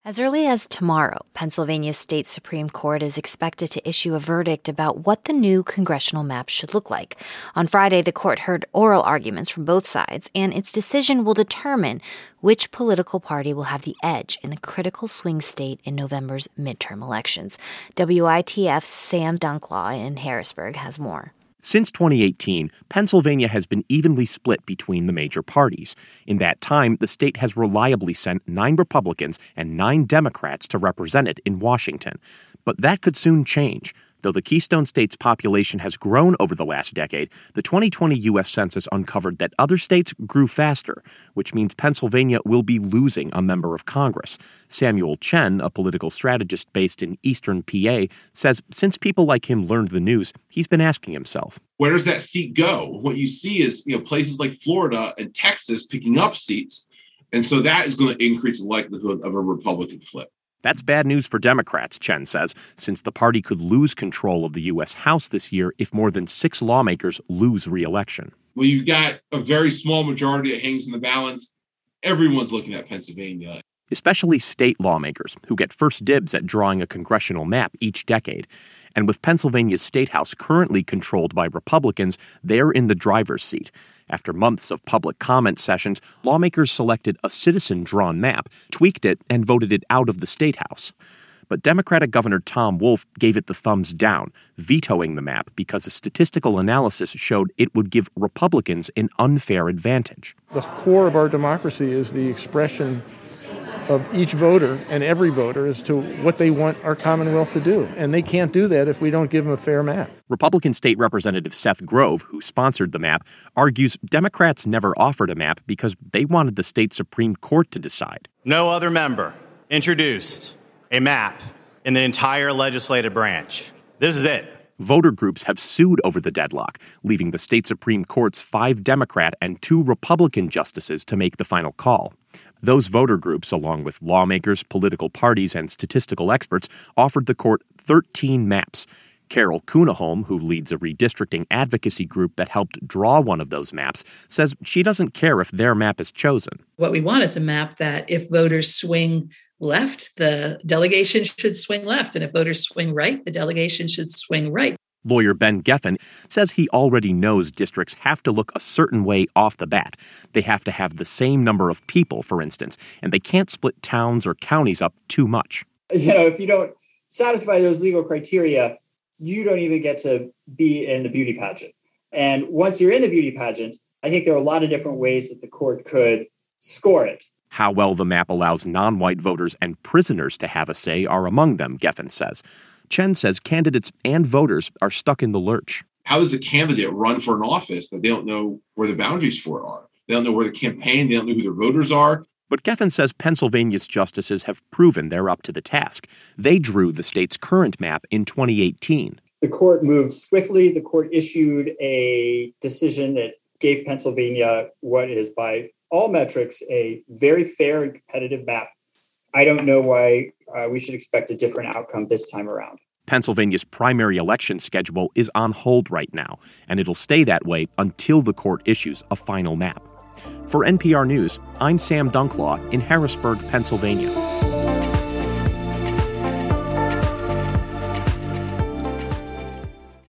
As early as tomorrow, Pennsylvania's state Supreme Court is expected to issue a verdict about what the new congressional map should look like. On Friday, the court heard oral arguments from both sides, and its decision will determine which political party will have the edge in the critical swing state in November's midterm elections. WITF's Sam Dunklaw in Harrisburg has more. Since 2018, Pennsylvania has been evenly split between the major parties. In that time, the state has reliably sent 9 Republicans and 9 Democrats to represent it in Washington. But that could soon change. Though the Keystone State's population has grown over the last decade, the 2020 U.S. Census uncovered that other states grew faster, which means Pennsylvania will be losing a member of Congress. Samuel Chen, a political strategist based in eastern PA, says since people like him learned the news, he's been asking himself, where does that seat go? What you see is, places like Florida and Texas picking up seats. And so that is going to increase the likelihood of a Republican flip. That's bad news for Democrats, Chen says, since the party could lose control of the U.S. House this year if more than 6 lawmakers lose re-election. When you've got a very small majority that hangs in the balance, everyone's looking at Pennsylvania. Especially state lawmakers, who get first dibs at drawing a congressional map each decade. And with Pennsylvania's state house currently controlled by Republicans, they're in the driver's seat. After months of public comment sessions, lawmakers selected a citizen-drawn map, tweaked it, and voted it out of the state house. But Democratic Governor Tom Wolf gave it the thumbs down, vetoing the map because a statistical analysis showed it would give Republicans an unfair advantage. The core of our democracy is the expression of each voter and every voter as to what they want our Commonwealth to do. And they can't do that if we don't give them a fair map. Republican State Representative Seth Grove, who sponsored the map, argues Democrats never offered a map because they wanted the state Supreme Court to decide. No other member introduced a map in the entire legislative branch. This is it. Voter groups have sued over the deadlock, leaving the state Supreme Court's 5 Democrat and 2 Republican justices to make the final call. Those voter groups, along with lawmakers, political parties, and statistical experts, offered the court 13 maps. Carol Kunaholm, who leads a redistricting advocacy group that helped draw one of those maps, says she doesn't care if their map is chosen. What we want is a map that if voters swing left, the delegation should swing left. And if voters swing right, the delegation should swing right. Lawyer Ben Geffen says he already knows districts have to look a certain way off the bat. They have to have the same number of people, for instance, and they can't split towns or counties up too much. If you don't satisfy those legal criteria, you don't even get to be in the beauty pageant. And once you're in the beauty pageant, I think there are a lot of different ways that the court could score it. How well the map allows non-white voters and prisoners to have a say are among them, Geffen says. Chen says candidates and voters are stuck in the lurch. How does a candidate run for an office that they don't know where the boundaries for it are? They don't know where the campaign, they don't know who their voters are. But Geffen says Pennsylvania's justices have proven they're up to the task. They drew the state's current map in 2018. The court moved swiftly. The court issued a decision that gave Pennsylvania what is by all metrics a very fair and competitive map. I don't know why we should expect a different outcome this time around. Pennsylvania's primary election schedule is on hold right now, and it'll stay that way until the court issues a final map. For NPR News, I'm Sam Dunklaw in Harrisburg, Pennsylvania.